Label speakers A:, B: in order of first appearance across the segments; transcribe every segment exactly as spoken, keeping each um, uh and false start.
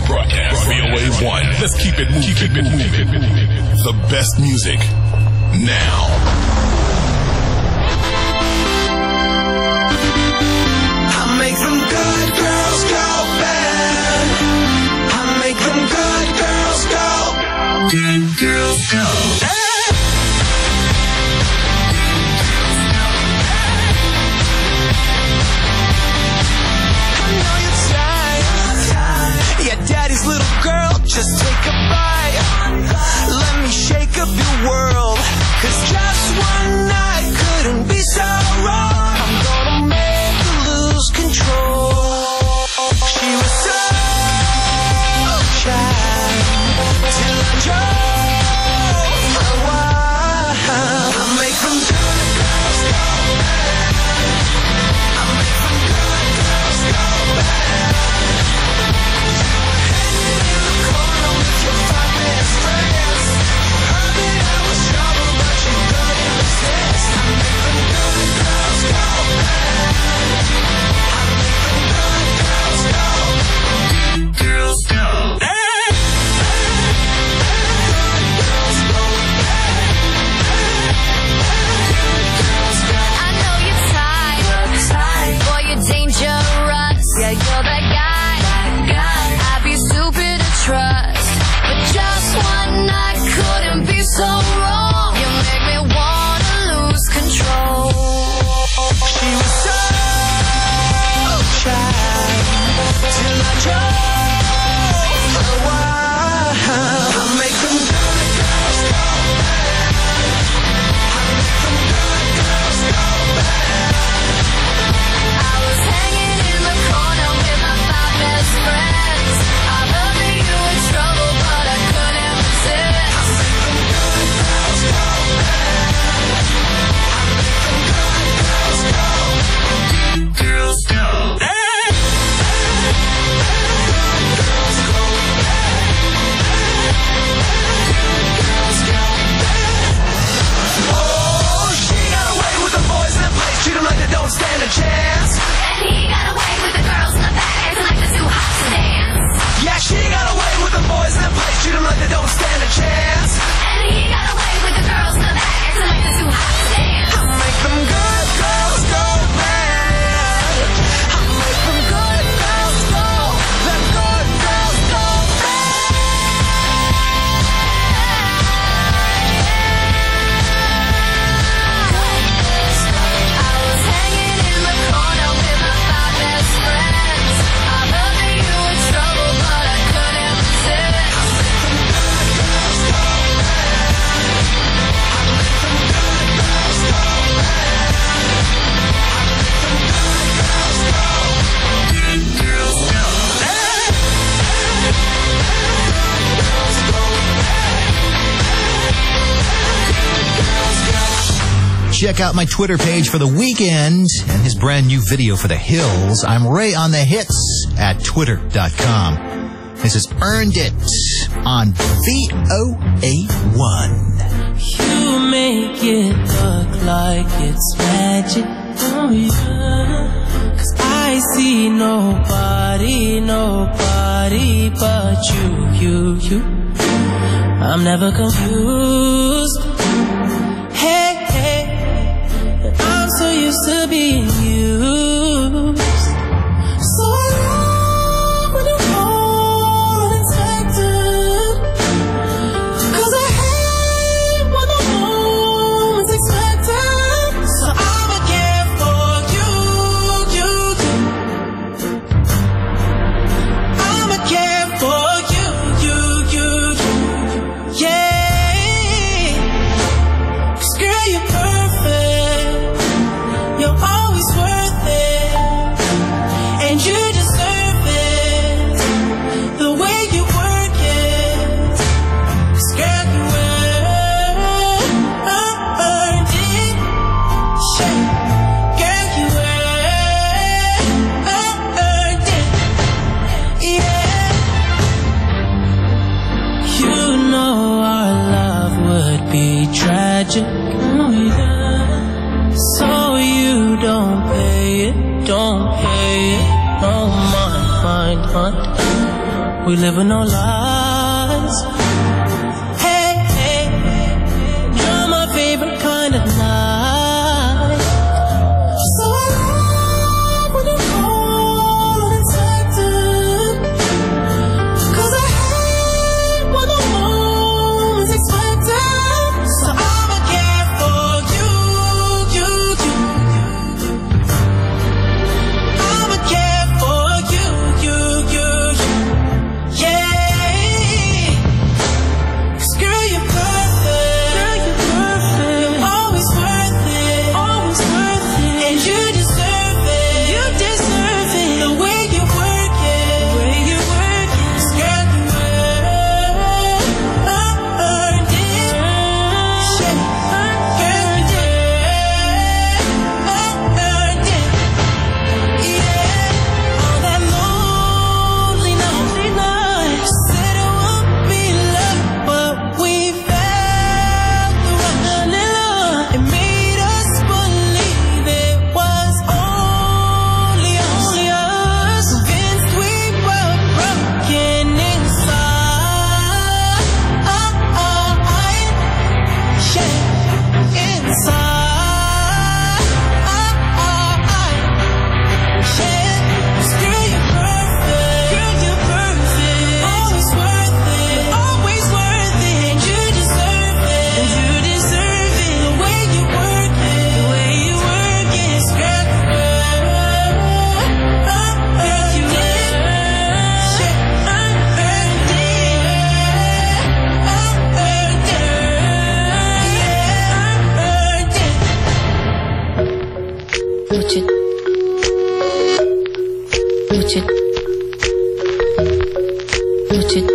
A: Broadcast. V O A one. Let's keep it moving. Keep it moving. The best music now.
B: I make them good girls go bad. I make them good girls go. Good girls go bad. Daddy's little girl, just take a bite. Let me shake up your world. Cause just one night couldn't be so wrong. I'm gonna make her lose control. She was so shy till I drove a while. I make them good girls go bad. I make them good girls go bad.
C: Check out my Twitter page for The Weeknd and his brand new video for The Hills. I'm Ray on the Hits at twitter dot com. This is Earned It on V O A one.
D: You make it look like it's magic, oh yeah. Cause I see nobody, nobody but you, you, you. I'm never confused. Hey, hey, I'm so used to being used. So I love when you call unexpected. Cause I hate when the moment's expected. So I'ma care for you, you, you. I'ma care for you, you, you, you. Yeah. Cause girl, you're perfect. You're always worth it. And you deserve it. The way you work it. Cause girl, you earned it. Shit. Girl, you earned it. Yeah. You know our love would be tragic. Oh yeah. So you don't pay it, don't pay it. Oh my, my, my. We live in no lies. Hey, hey, you're my favorite kind of night. So I love when you call unexpected, 'cause I hate when the moment's expected. So I'ma care for you, you, you. I'ma care for you, you, you, you. Yeah. 'Cause girl, you're perfect. Girl, you're perfect. You're always worth it. Always worth it. And you deserve it. You deserve it. The way you work it. The way you work it. 'Cause girl, you earned it. Shit. Earned it. Earned it. Yeah. All that lonely, lonely night. Said it would be love, but we felt the rush. It made us believe it was only, only us. Convinced we were broken inside. Yeah, inside. Yeah, 'cause girl, you're perfect. Girl, you're perfect. Always worth it. Always worth it. And you deserve it. And you deserve it. The way you work it. The way you work it. Girl, girl, you did. Shit, earned it. Earned it. Yeah, earned it.
E: What you, what you, what you,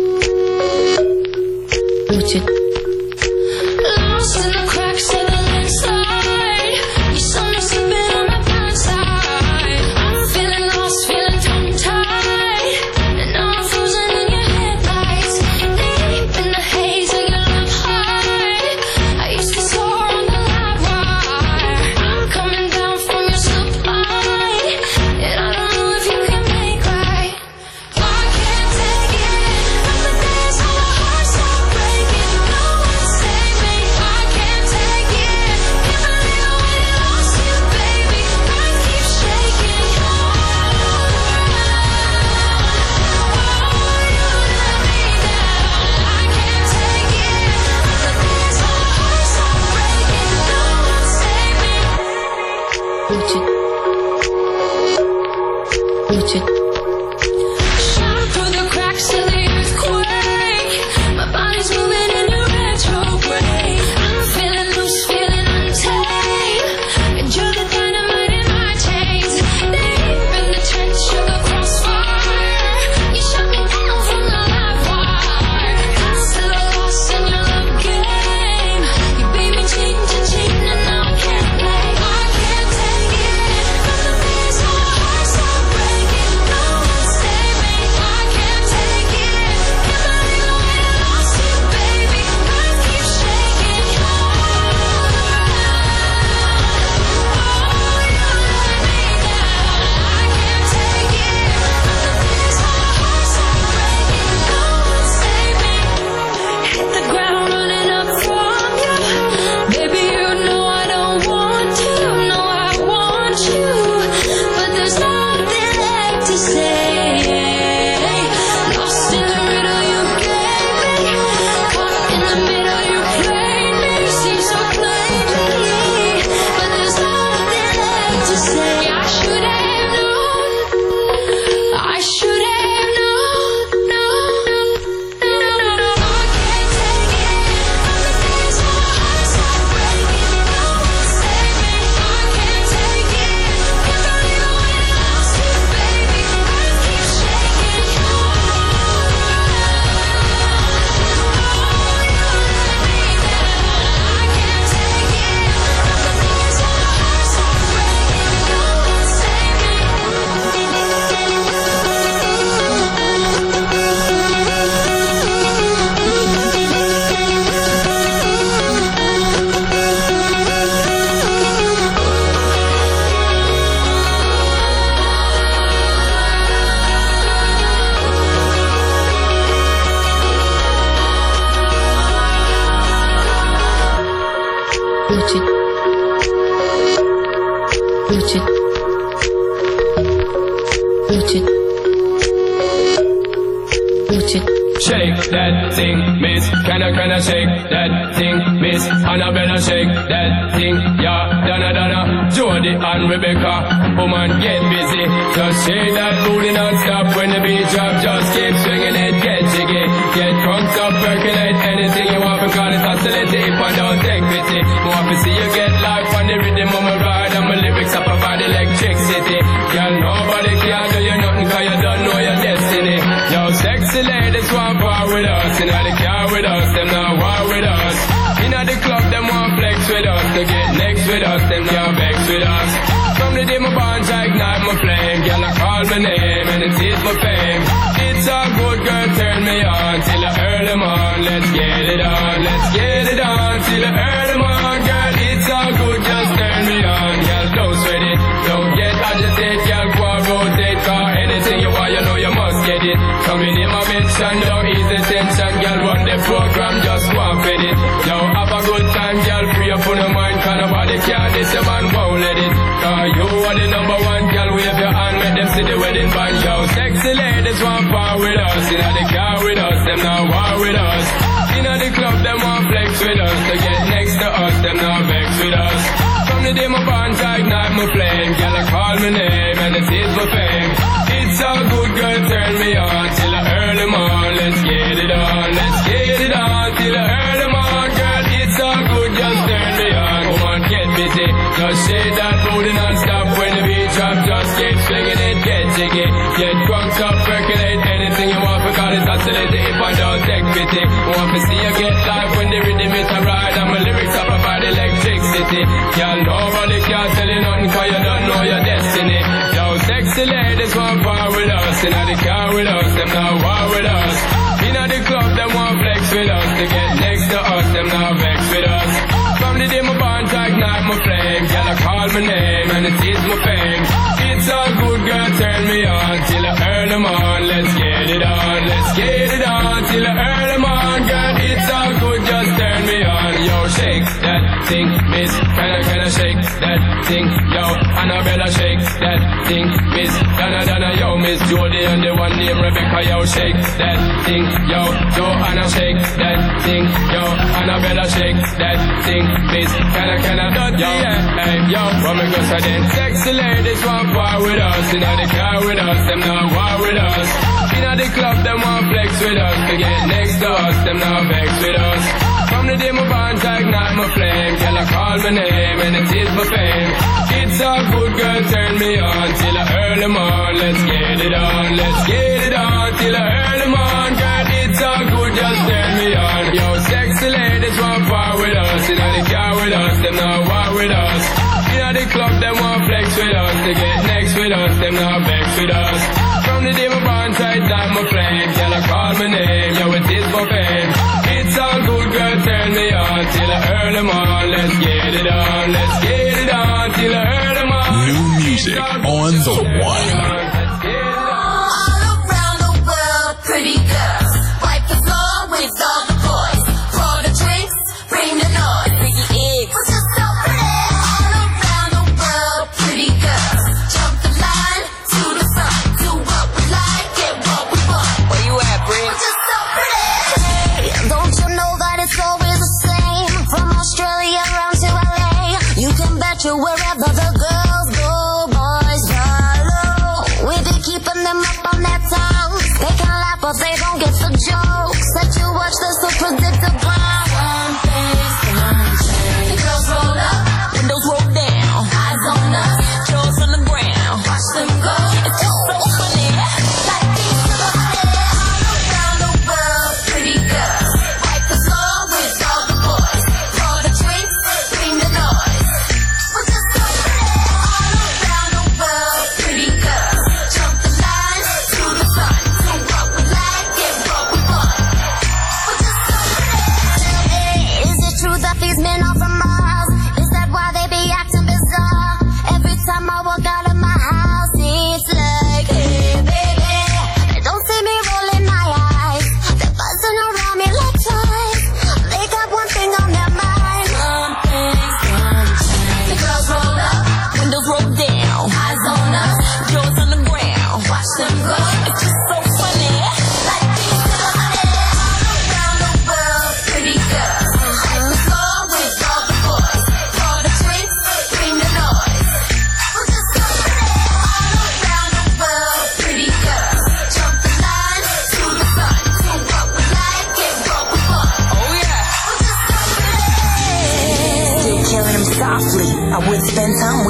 E: what you. Lost in the cracks of the inside. You saw me slipping on my blind side. I'm feeling lost, feeling tongue-tied, and now I'm frozen in your headlights. Deep in the haze of your love heart, I used to soar on the live wire. I'm coming down from your supply, and I don't know if you can make right. I can't take it. From the days our hearts start breaking.
F: Shake that thing, miss. Can I, can I shake that thing, miss? Annabella, shake that thing, yeah. Donna, Donna, Jody and Rebecca. Woman, get busy. Just shake that booty non-stop. When the beat drop, just keep swinging it. Get jiggy, get crunked up, percolate anything you want because it's hostility. If I don't take pity, more to see you get life on the rhythm of my ride. And my lyrics up about electricity. Girl, nobody can do you nothing cause you don't know your destiny. Yo, sexy ladies want war with us. In the car with us, them not war with us. In the club, them want flex with us. To get next with us, them not vex with us. From the day my bonds, I ignite my flame. Girl, I call my name and it is my fame. It's all good, girl, turn me on till I earn them on. Let's get it on, let's get it on till I earn them on. Girl, it's all good, just turn me on. Girl, don't sweat it, don't get agitated. Girl, go and rotate, cause anything you want, you know you must get it. Coming in my mention, don't ease the tension. Girl, run the program, just go and fit it. Yo, have a good time, girl, free up on your mind. Cause nobody can, this your man won't let it. Cause you are the number one, girl, wave your hand, make them see the wedding band. Yo, sexy ladies want power with us. In the car with us, them not war with us. In the club, them want flex with us. To get next to us, them not vex with us. From the day my bonds, I ignite my flame. Girl, I call my name and it is my fame. It's all good, girl, turn me on till I earn them on. Let's get it on, let's get it on till I earn them on. Girl, it's all good, just turn me on. Come on, get busy, just shake that booty non-stop. When the beat drop, just keep swinging it, get jiggy. Get crunked up, percolate anything you want because it's hostility. If I don't take pity, want to see you get live when the rhythm is a ride. And my lyrics up about electricity. Girl, nobody can tell you nothing cause you don't know your destiny. Yo, sexy ladies want power with us. In the car with us, them not war with us. In the club, them want flex with us. To get next to us, them not vex with us. From the day my bonds, I ignite my flame. Girl, I call my name and it is my fame. It's all good, girl, turn me on till I earn them on. Let's get it on, let's get it on till I earn them on. Girl, it's all good, just turn me on. Yo, shake that thing, miss. Can I, can I shake that thing? Yo, Annabella, shake that thing, miss. Donna, Donna, yo, Miss Jody and the one named Rebecca. Yo, shake that thing, yo. Joanna, shake that thing, yo. Annabella, shake that thing, miss. Can I, can I, yo, hey, yo. What me go say then? Sexy ladies want war with us. In the car with us, them not war with us. In the club, them want flex with us. To get next to us, them not vex with us. From the day my bonds, I ignite my flame. Girl, I call my name and it is my fame. It's all good, girl, turn me on till I earn them on. Let's get it on, let's get it on till I earn them on. Girl, it's all good, just turn me on. Yo, sexy ladies want power with us. In the car with us, them not war with us. In the club, them want flex with us. To get next with us, them not vex with us. From the day my bonds, I ignite my flame. Girl, I call my name, yo, it is for fame. It's all good, girl, turn me on till I earn them on. Let's get it on, let's get it on till I earn them on.
A: New music on the one.
E: All around the world, pretty girls wipe the floor with all the boys. Pour the drinks, bring the noise. Pretty eggs, we're just so pretty. All around the world, pretty girls jump the line to the front. Do what we like, get what we want. Where you at, Brie? We're just so pretty. Hey, don't you know that it's always the same? From Australia around to L A, you can bet you wherever the girls go, boys follow. We be keeping them up on that town. They can laugh but they don't get the jokes. That you watch, they're so predictable. Some things gonna change. The girls roll up, windows roll down, eyes on us, jaws on the ground. Watch them go, it's just so funny. Like these little honey. All around the world, pretty girls wipe the floor with all the boys. Pour the drinks, bring the noise. We're just so pretty. All around the world, pretty girls jump the line to the front. Do what we like,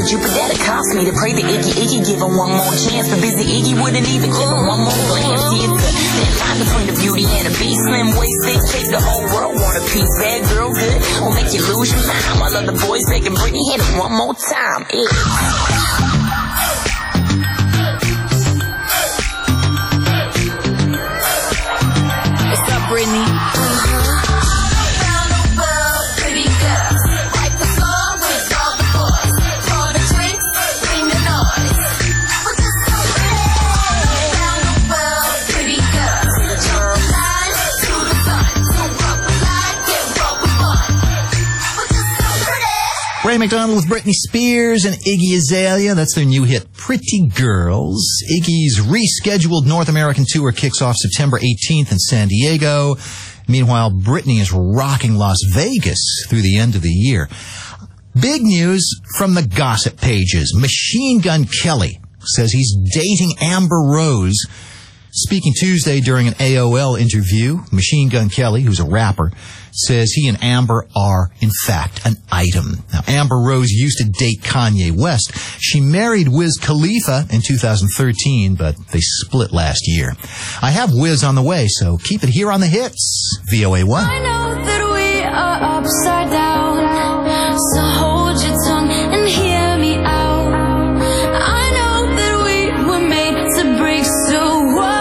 G: you, but that'll cost me to pray to Iggy. Iggy give him one more chance, but busy Iggy wouldn't even give him one more glance. See, it's a thin line between the beauty and the beast. Slim waist, thick face, the whole world want a piece. Bad girl good, will make you lose your mind. While other boys begging Britney, hit it one more time. Yeah.
D: What's up, Britney?
C: Ray McDonald with Britney Spears and Iggy Azalea. That's their new hit, Pretty Girls. Iggy's rescheduled North American tour kicks off September eighteenth in San Diego. Meanwhile, Britney is rocking Las Vegas through the end of the year. Big news from the gossip pages. Machine Gun Kelly says he's dating Amber Rose. Speaking Tuesday during an A O L interview, Machine Gun Kelly, who's a rapper, says he and Amber are, in fact, an item. Now, Amber Rose used to date Kanye West. She married Wiz Khalifa in two thousand thirteen, but they split last year. I have Wiz on the way, so keep it here on the hits. V O A one.
E: I know that we are upside down, so hold your tongue and hear me out. I know that we were made to break, so what?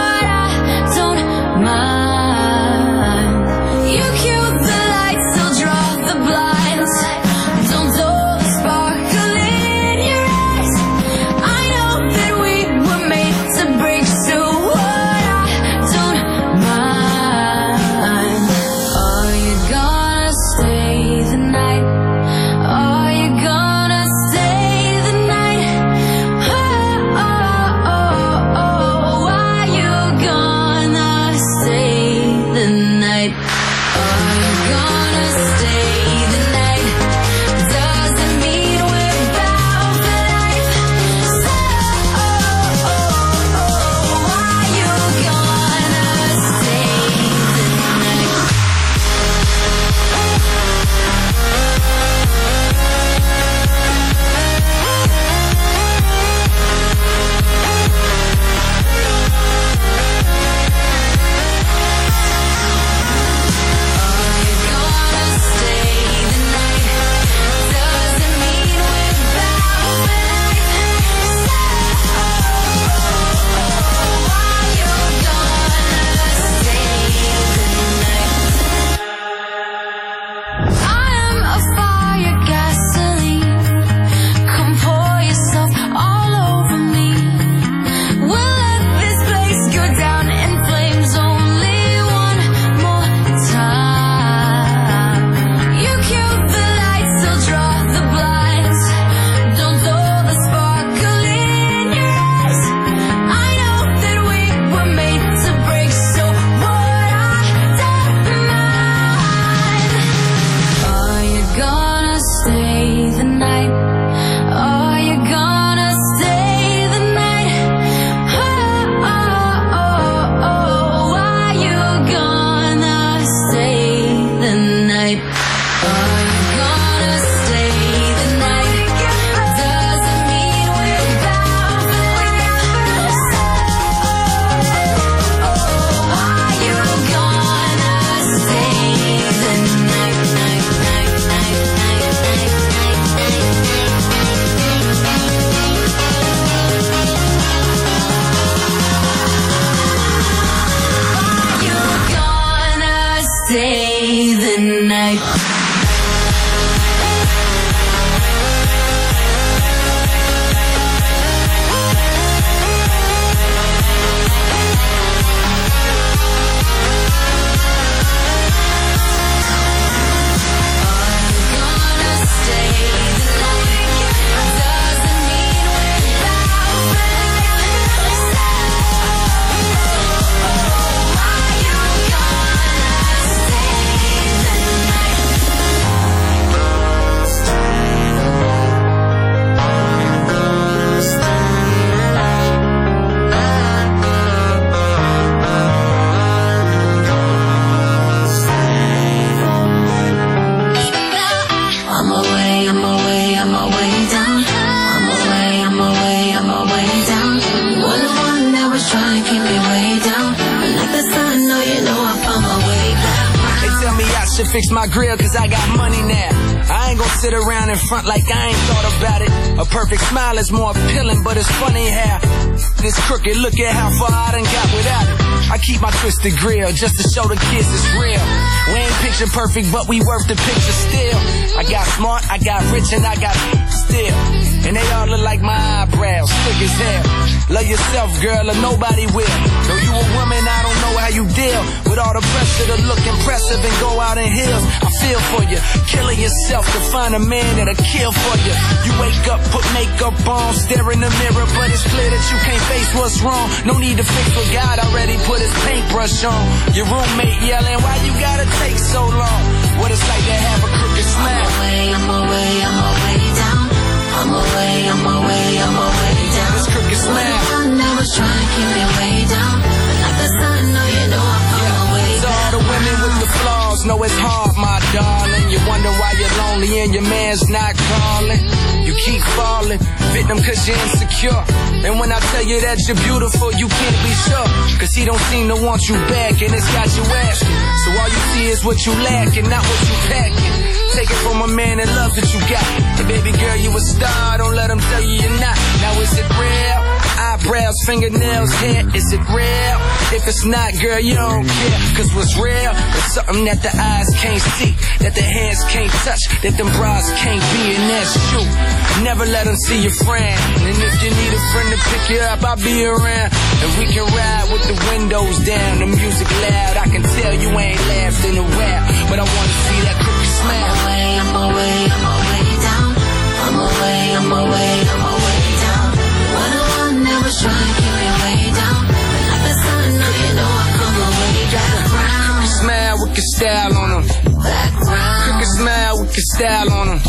B: should fix my grill cause I got money now. I ain't gonna sit around in front like I ain't thought about it. A perfect smile is more appealing, but it's funny how this crooked, look at how far I done got without it. I keep my twisted grill just to show the kids it's real. We ain't picture perfect, but we worth the picture still. I got smart, I got rich, and I got still. And they all look like my eyebrows, thick as hell. Love yourself, girl, or nobody will. Though you a woman, I don't know how you deal with all the pressure to look impressive and go out in heels. I feel for you, killing yourself to find a man that'll kill for you. You wake up, put makeup on, stare in the mirror, but it's clear that you can't face what's wrong. No need to fix what God already put his paintbrush on. Your roommate yelling, why you gotta take so long? What it's like to have a crooked smile.
E: I'm away, I'm away down. I'm away, I'm away, I'm away down.
B: This crooked smile.
E: When I was trying to keep me way down, but like the sun, no, you know I'm on my way
B: So all the women with the flaws know it's hard, my darling. You wonder why you're lonely and your man's not calling. You keep falling, victim cause you're insecure. And when I tell you that you're beautiful, you can't be sure. Cause he don't seem to want you back and it's got you asking. So all you see is what you lack and not what you packing. Take it from a man that loves what you got. Hey baby girl, you a star, don't let him tell you you're not. Now is it real? Eyebrows, fingernails, hair, is it real? If it's not, girl, you don't care. Cause what's real is something that the eyes can't see, that the hands can't touch, that them bras can't be, and that's true. Never let them see your friend. And if you need a friend to pick you up, I'll be around. And we can ride with the windows down, the music loud. I can tell you ain't laughed in a while, but I wanna see that crooked smile.
E: I'm away, I'm away down. I'm away, I'm away, I'm away down. One on one, never try to keep me way down. But like the sun, no, you know I come away back round.
B: Crooked smile with your style on them.
E: Back round.
B: Crooked smile with your style on them.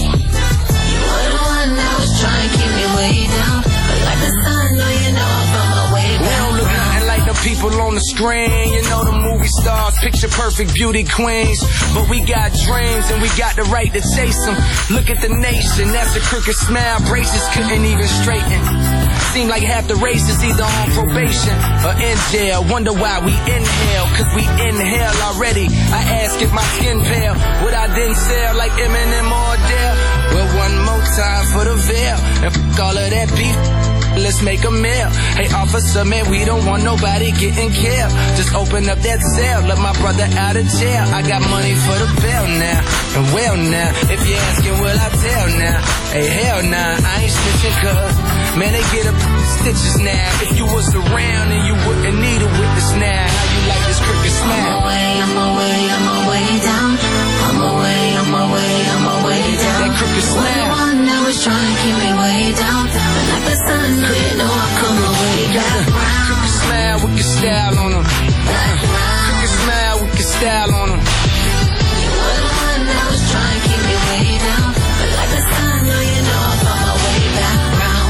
E: One on one, never try to keep me way down. But like the sun, no, you know I come away
B: We
E: back
B: don't look nothing like the people on the screen. You know the movie stars, picture perfect beauty queens. But we got dreams and we got the right to chase them. Look at the nation, that's a crooked smile. Braces couldn't even straighten. Seem like half the race is either on probation or in jail. Wonder why we inhale, cause we inhale already. I ask if my skin pale, would I then sell like Eminem or Adele? Well, one more time for the veil, and f*** all of that beef, let's make a meal. Hey officer, man, we don't want nobody getting killed. Just open up that cell, let my brother out of jail. I got money for the bail now, and well now, if you're asking, will I tell now? Hey hell nah, I ain't snitching cause, man, they get up stitches now. If you was around and you wouldn't need a witness now. How you like this crooked smile?
E: I'm away, I'm away, I'm away down. I'm away, I'm away, I'm away down.
B: That crooked smile.
E: One that was trying to keep me way down. But like the sun, no, you know I come away back round.
B: Crooked smile with your style on them.
E: Back round.
B: Crooked smile with your style on them.
E: You were the one that was trying to keep me way down. But like the sun, no, you know I found my way back round.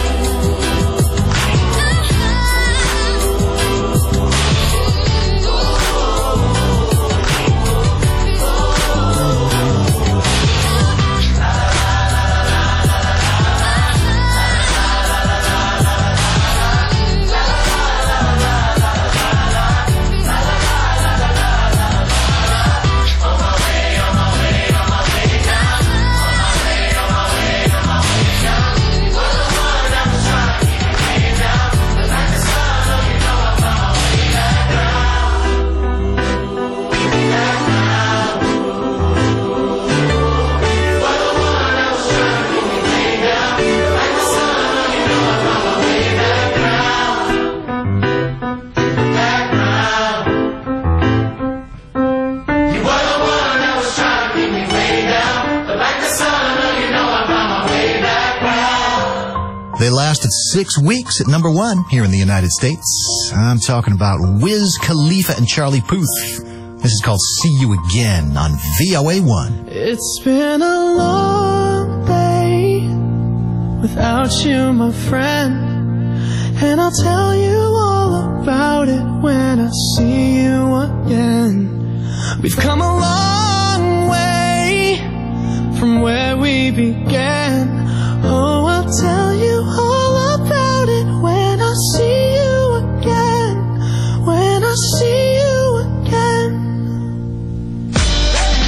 C: They lasted six weeks at number one here in the United States. I'm talking about Wiz Khalifa and Charlie Puth. This is called See You Again on V O A one.
D: It's been a long day without you, my friend, and I'll tell you all about it when I see you again. We've come a long way from where we began. Oh, I'll tell you all about it when I see you again. When I see you again.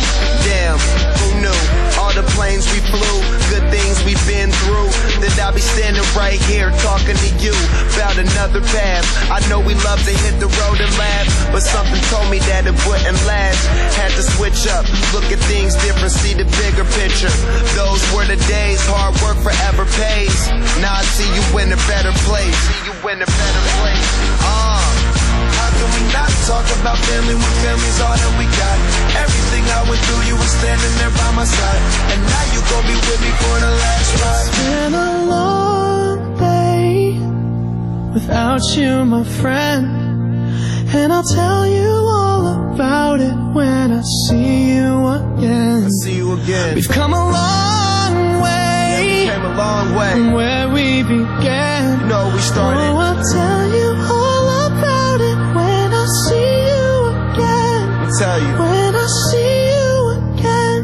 B: know we love to hit the road and laugh, but something told me that it wouldn't last. Had to switch up, look at things different, see the bigger picture. Those were the days, hard work forever pays. Now I see you in a better place. See you in a better place. Uh, how can we not talk about family when family's all that we got? Everything I went through, you were standing there by my side, and now you gon' be with me for the last ride.
D: It's been a long day without you, my friend, and I'll tell you all about it when I see you again.
B: I see you again.
D: We've come a long way,
B: yeah, we came a long way
D: from where we began.
B: You know we started.
D: Oh, I'll tell you all about it when I see you again.
B: I'll tell you.
D: When I see you again.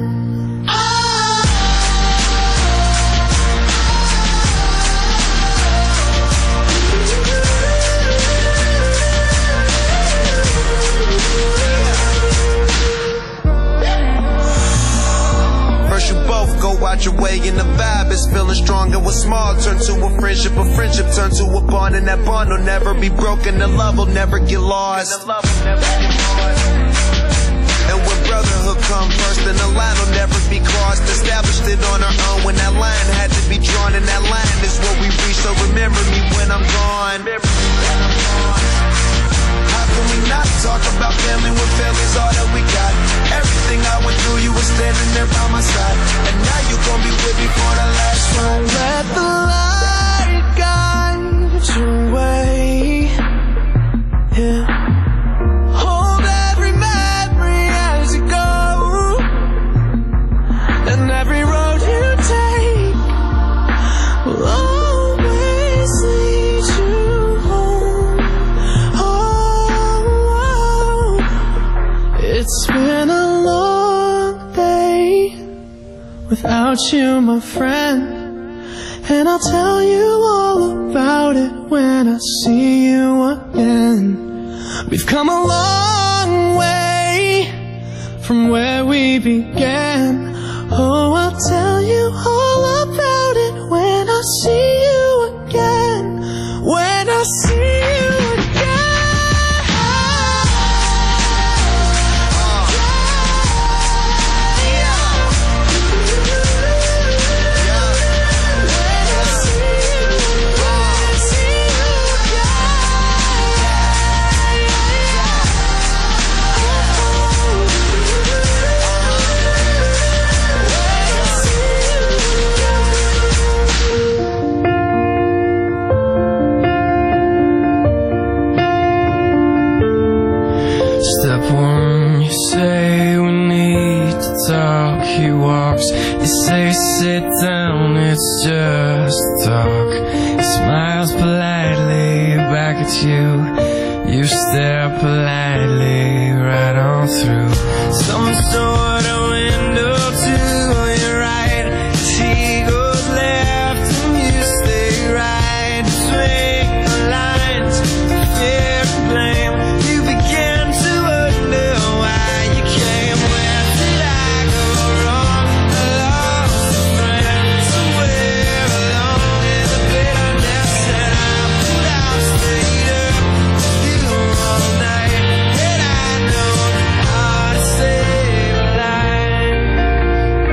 B: First you both go out your way and the vibe is feeling stronger. What's small turn to a friendship, a friendship turn to a bond, and that bond will never be broken. The love will never get lost. And when brotherhood come first, then the line will never be crossed. Established it on our own when that line had to be drawn, and that line is what we reach. So remember me when I'm gone. How can we not talk about family when family's all that we got? Everything I went through, you were standing there by my side, and now you gon' be with me for the last ride.
D: Let the light guide your way. Yeah. Hold every memory as you go, and every road you take will always lead you home. Oh, it's been a long day without you, my friend, and I'll tell you all about it when I see you again. We've come a long way from where we began. Oh, I'll tell you all about it when I see you again. When I see you again.
F: Step one, you say we need to talk. He walks, you say sit down, it's just talk. He smiles politely back at you. You stare politely right on through some sort of window to your right. She goes left and you stay right. Between the lines, fear and blame, you begin to wonder why you came. Where did I go wrong? I lost a friend somewhere along in the bitterness, and I put out, stayed up you all night, and I know how to save a life.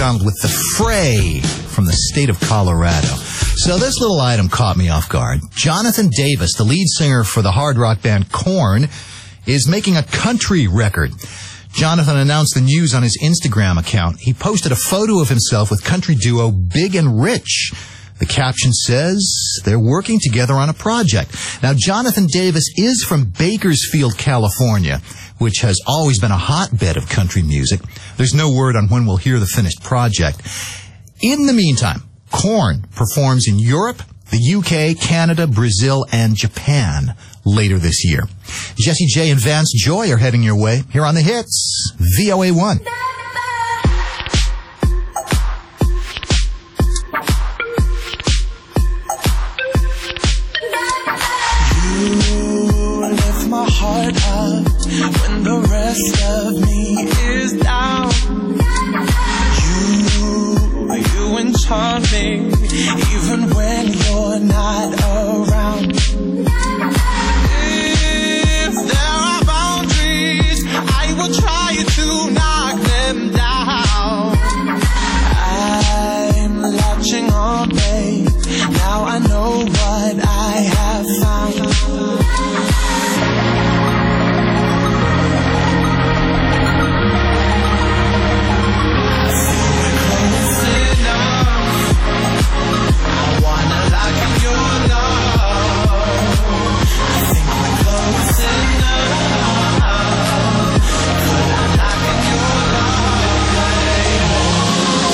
C: around with the Fray from the state of Colorado. So this little item caught me off guard. Jonathan Davis, the lead singer for the hard rock band Korn, is making a country record. Jonathan announced the news on his Instagram account. He posted a photo of himself with country duo Big and Rich. The caption says they're working together on a project. Now, Jonathan Davis is from Bakersfield, California, which has always been a hotbed of country music. There's no word on when we'll hear the finished project. In the meantime, Korn performs in Europe, the U K, Canada, Brazil, and Japan later this year. Jesse J and Vance Joy are heading your way here on The Hits, V O A one.
B: My heart up when the rest of me is down. You, you enchant me even when you're not around. If there are boundaries, I will try to knock them down. I'm latching on, babe. Now I know what I have found.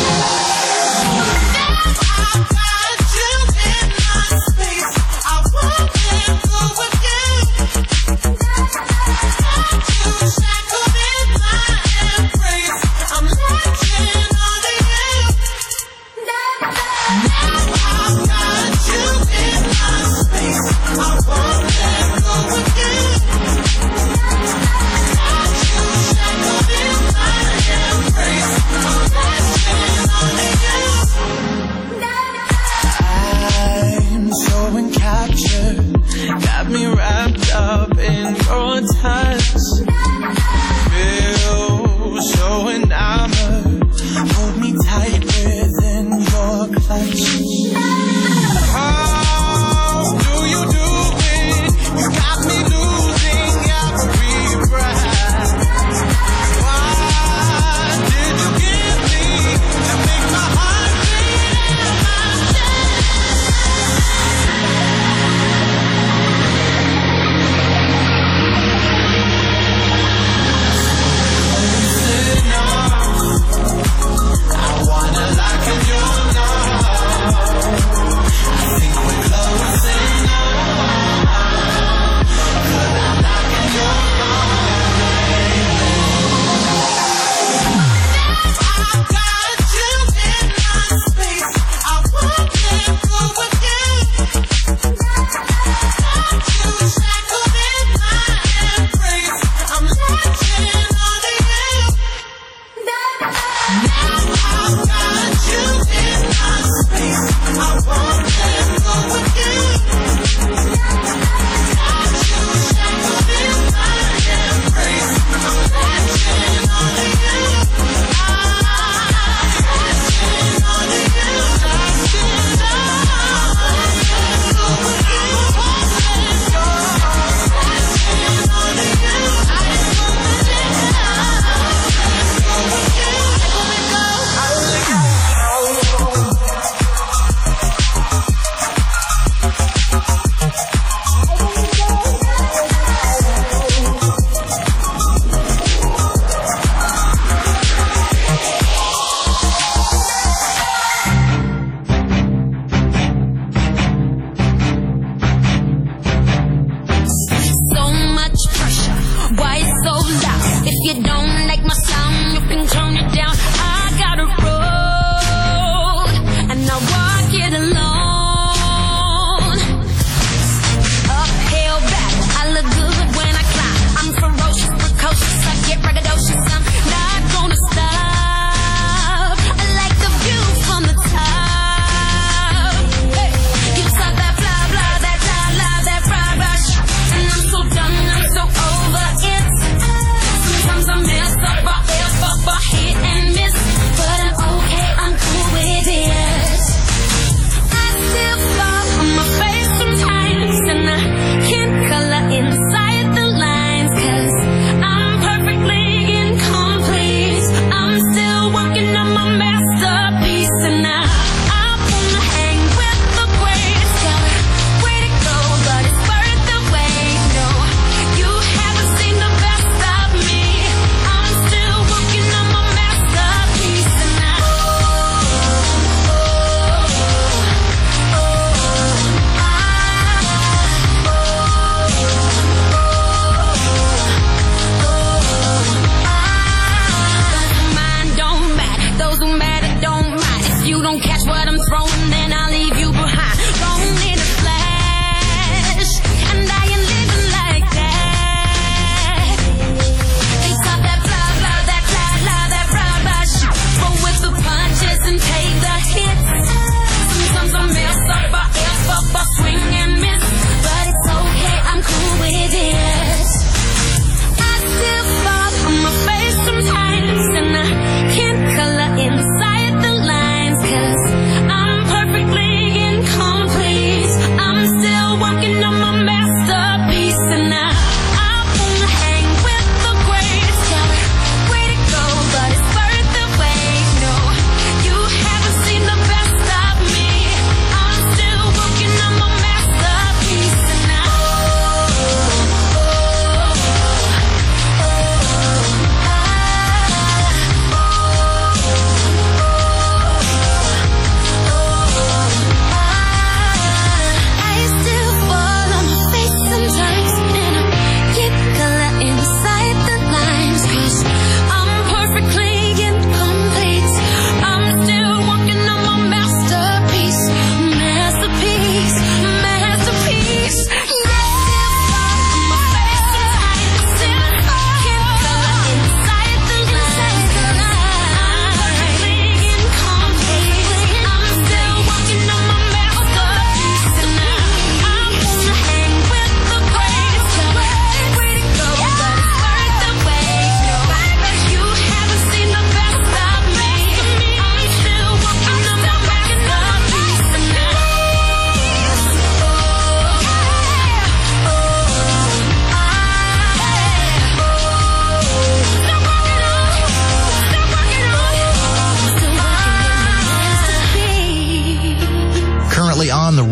D: I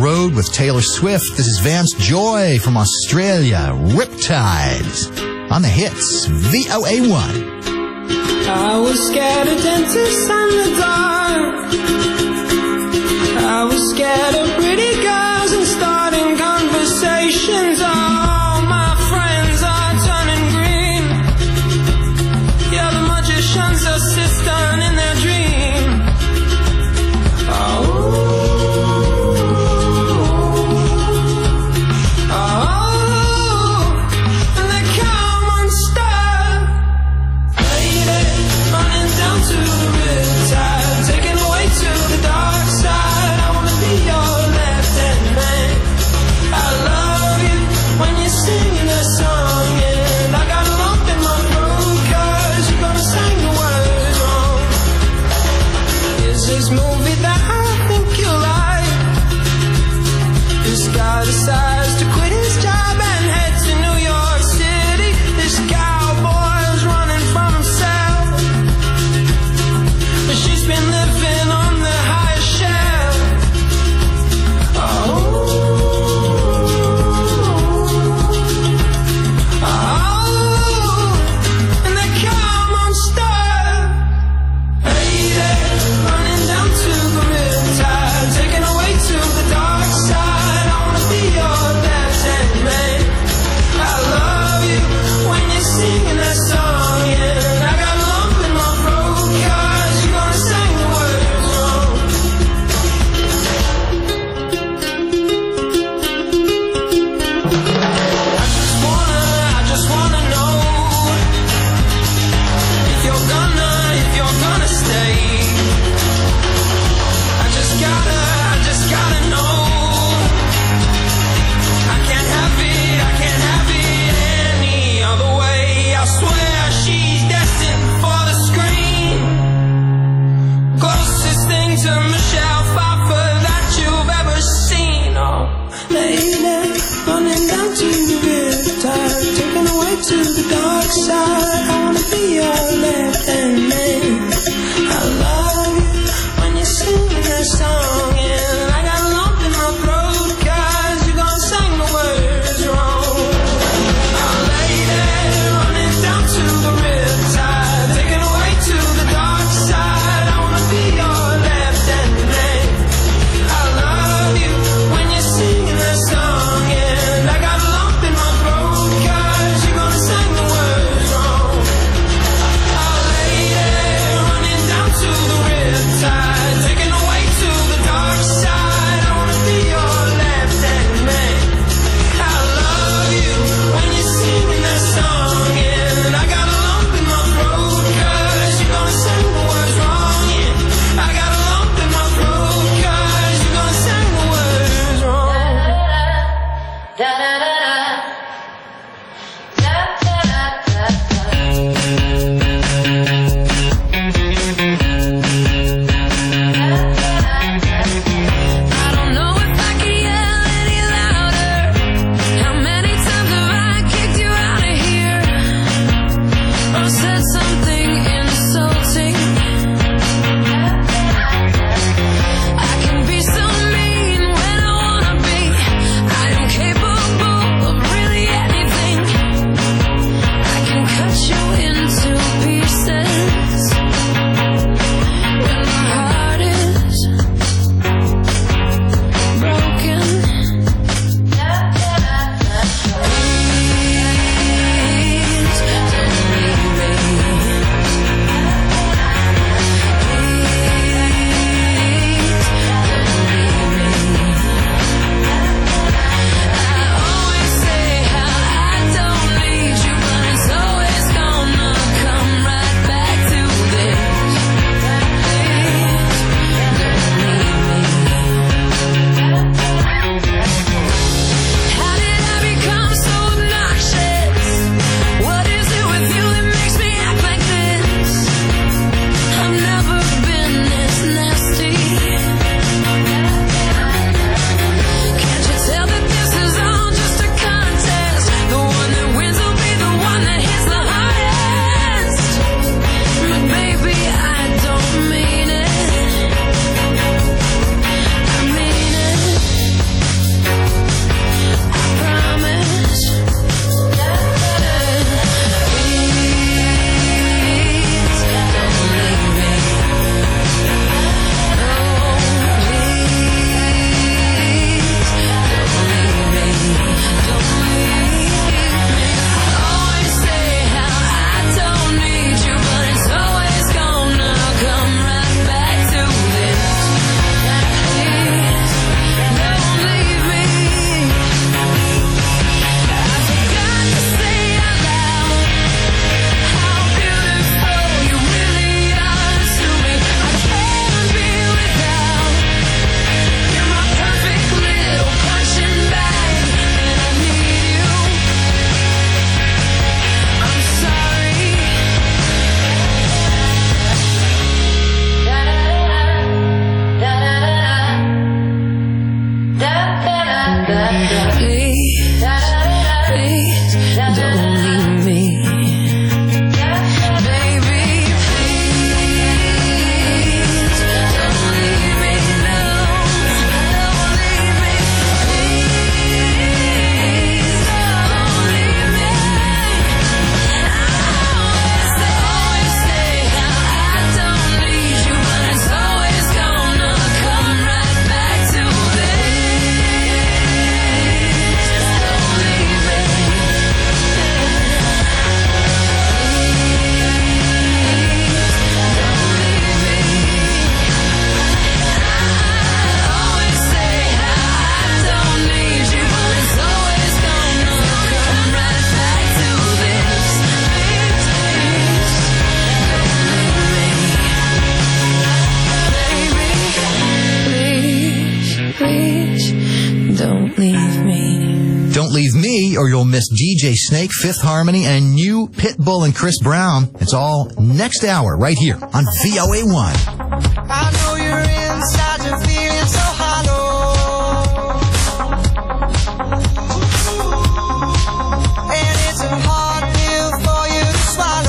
C: road with Taylor Swift. This is Vance Joy from Australia. Riptide on the hits. V O A one.
D: I was scared of dentists and the dark. I was scared of pretty girls and starting conversations. All my friends are turning green. Yeah, the magician's assistant in their dream. Oh, oh, and they come unstuck. Lady, running down to the riptide, taken away to the dark side. I wanna be your left-hand man. I love you when you're singing that song, and I got a lump in my throat 'cause you're gonna sing the words wrong. Here's this movie that I think you like. This guy decides to quit his job and head to New York City. This cowboy's running from himself, but she's been living on the highest shelf. Oh, oh, and they come unstuck. Lady, running down to the riptide, taken away to the dark side. I wanna be your Please, please don't leave me. Baby, please don't leave me. No, don't leave me. Please don't leave me. I always, always say how I don't need you, but it's always gonna come right back to Don't leave me.
C: Don't leave me or you'll miss D J Snake, Fifth Harmony, and new Pitbull and Chris Brown. It's all next hour right here on V O A one.
B: I know you're inside, you're feeling so hollow. And it's a hard pill for you to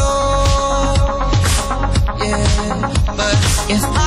B: swallow. Yeah, but if I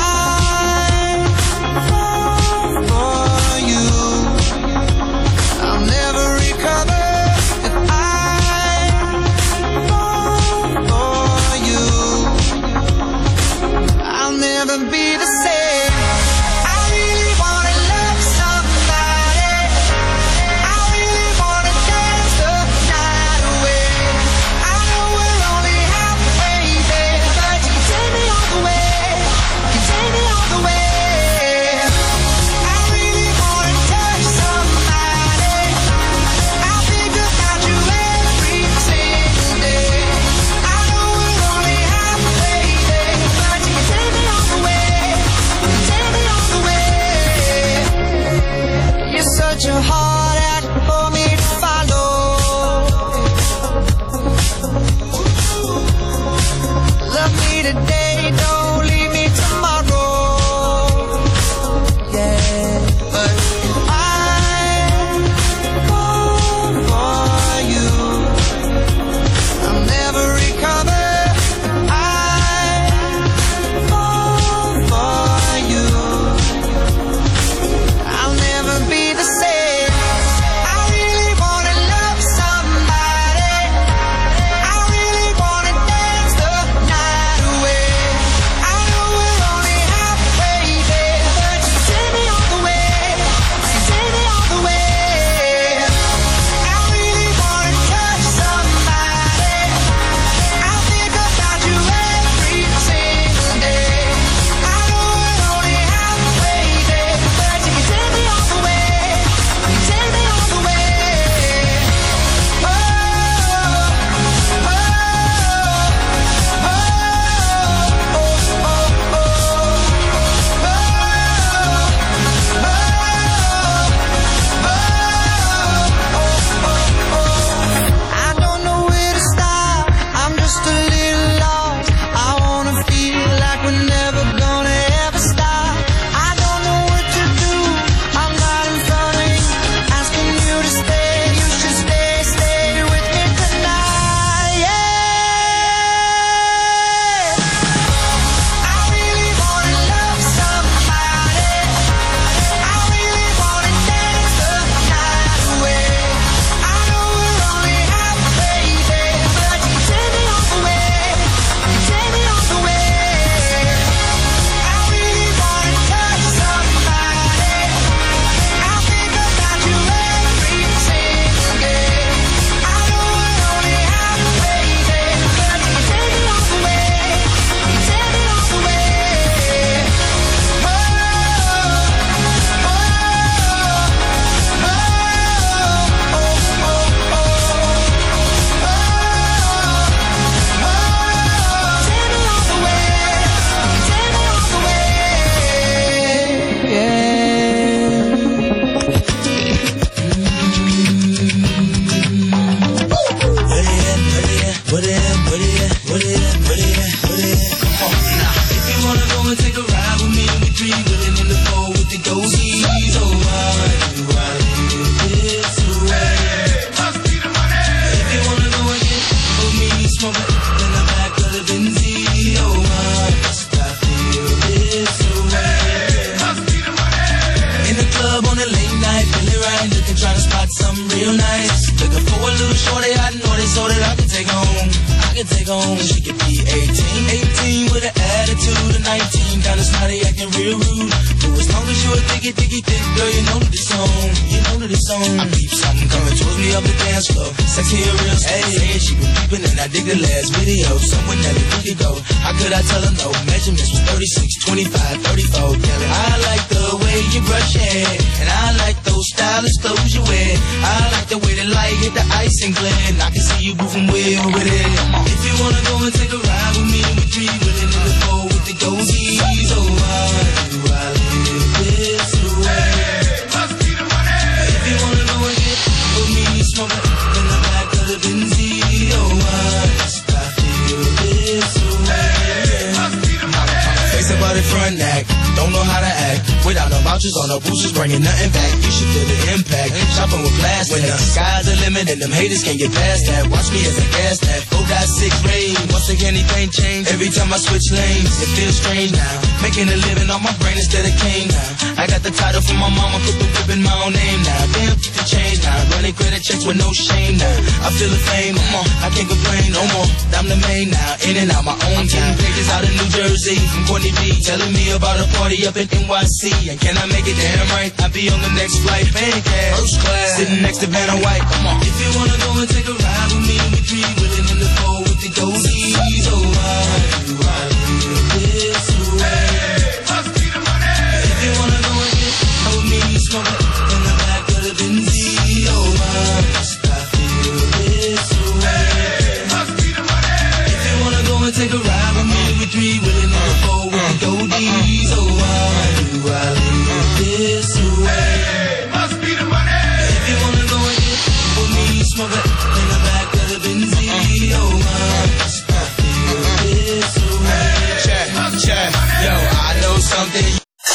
B: the same. looking, trying to spot something real nice. Looking for a little shorty, I know they so that I can take home. I can take home. She could be eighteen, eighteen with an attitude of nineteen, kinda snotty, acting real rude. But as long as you a diggy, diggy, thick girl, you know that it's on. You know that it's on. I peep something coming towards me up the dance floor. Sexy and real, hey, she been peeping and I dig the last video. Someone that we could go. How could I tell her no? Measurements was thirty-six, twenty-five, thirty-four. Yelling, I like the way you brush your hair, and I like those stylish clothes you wear. I like the way the light hit the ice and glare, and I can see you moving way over there. If you wanna go and take a ride with me, we three willing in the four with the goldies. Oh, why do I live this way? If you wanna go and get with me, smoking in the back of the Benzie. Oh, why must I feel this way? Face about it front act, don't know how to act. Without no vouchers on no boosters, bringing nothing back. You should feel the impact. Shopping with plastic. When the sky's the limit and them haters can't get past that. Watch me as a gas tap. four point six rain. Once again, anything change. Every time I switch lanes, it feels strange now. Making a living on my brain instead of cane now. I got the title from my mama, put the whip in my own name now. Damn, get the change now. Running credit checks with no shame now. I feel the fame, come on. I can't complain no more. I'm the main now. In and out my own town. Pages out of New Jersey from Courtney B. Telling me about a party up in N Y C. And can I make it damn right? I'll be on the next flight, paying cash, first class, sitting next to Vanna White. Come on. If you wanna go and take a ride with me, we three willing in the four with the goldies. Oh, why do I live this way? If you wanna go and get with me, smoking in the back of the Benzie. Oh, why must I feel this way? If you wanna go and take a ride with me, we three willing in the four with the goldies. Oh, why do I live this way? If you wanna go and get with me, smoking in the back of the Benzie. Oh, why must I feel this way? Check, check, yo, I know something.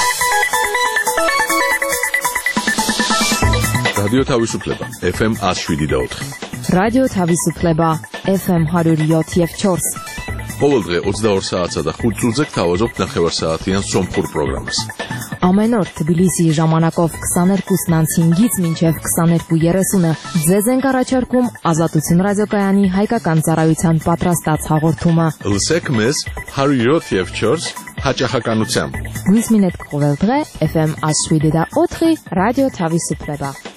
H: რადიო თავისუფლება ეფ ემ one oh seven და four.
I: რადიო თავისუფლება ეფ ემ one oh seven და four.
H: ყოველდღე ოცდაორ საათსა და ხუთ წუთზე გთავაზობთ ნახევარსაათიან სომხურ პროგრამას.
I: Ամեն օր Թբիլիսիի ժամանակով twenty-two հինգից մինչև twenty-two thirty-ը ձեզ ենք առաջարկում Ազատություն ռադիոկայանի հայկական ծառայության պատրաստած հաղորդումը։
H: Լսեք մեզ one oh seven four հաճախականությամբ։
I: Գույս մինետ կողել դղե էֆ էմ one oh seven და four ռադիո Թավիսուպլեբա։